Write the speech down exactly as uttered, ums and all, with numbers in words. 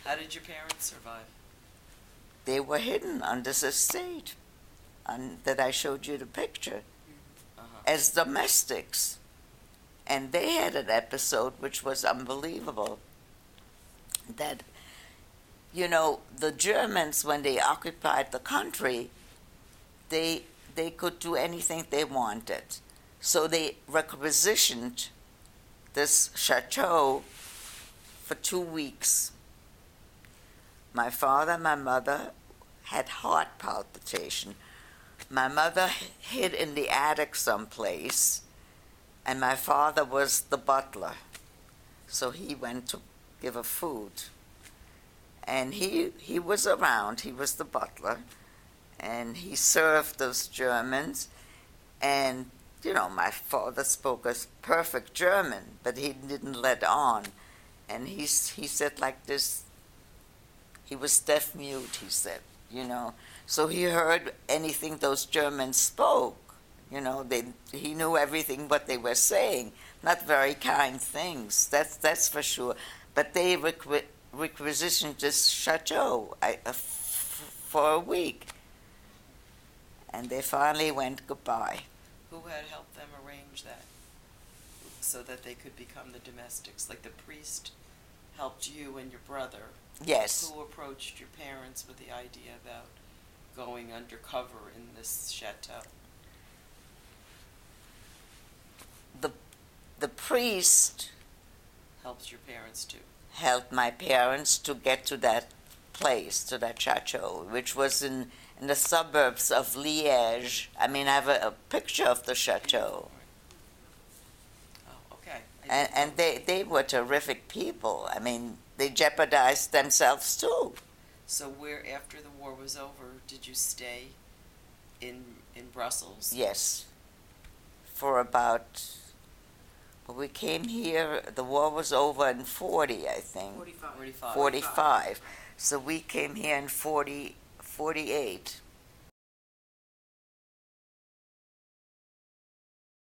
How did your parents survive? They were hidden on this estate on, that I showed you the picture Uh-huh. as domestics. And they had an episode which was unbelievable. That, you know, the Germans, when they occupied the country, they they could do anything they wanted. So they requisitioned this chateau for two weeks. My father and my mother had heart palpitation. My mother hid in the attic someplace, and my father was the butler. So he went to give her food. And he he was around, he was the butler, and he served those Germans. And, you know, my father spoke a perfect German, but he didn't let on. And he, he said like this, he was deaf-mute, he said, you know. So he heard anything those Germans spoke. You know, they, he knew everything what they were saying. Not very kind things, that's, that's for sure. But they requ- requisitioned this chateau I, uh, f- for a week. And they finally went goodbye. Who had helped them arrange that so that they could become the domestics? Like the priest helped you and your brother. Yes. Who approached your parents with the idea about going undercover in this chateau? The, the priest Helps your parents too. helped my parents to get to that place, to that chateau, which was in, in the suburbs of Liège. I mean, I have a, a picture of the chateau. Oh, okay. I And, didn't and know. they, they were terrific people. I mean, they jeopardized themselves too. So where, after the war was over, did you stay in in Brussels? Yes. For about, well, we came here, the war was over in forty, I think. Forty-five. Forty-five. forty-five. So we came here in forty, forty-eight.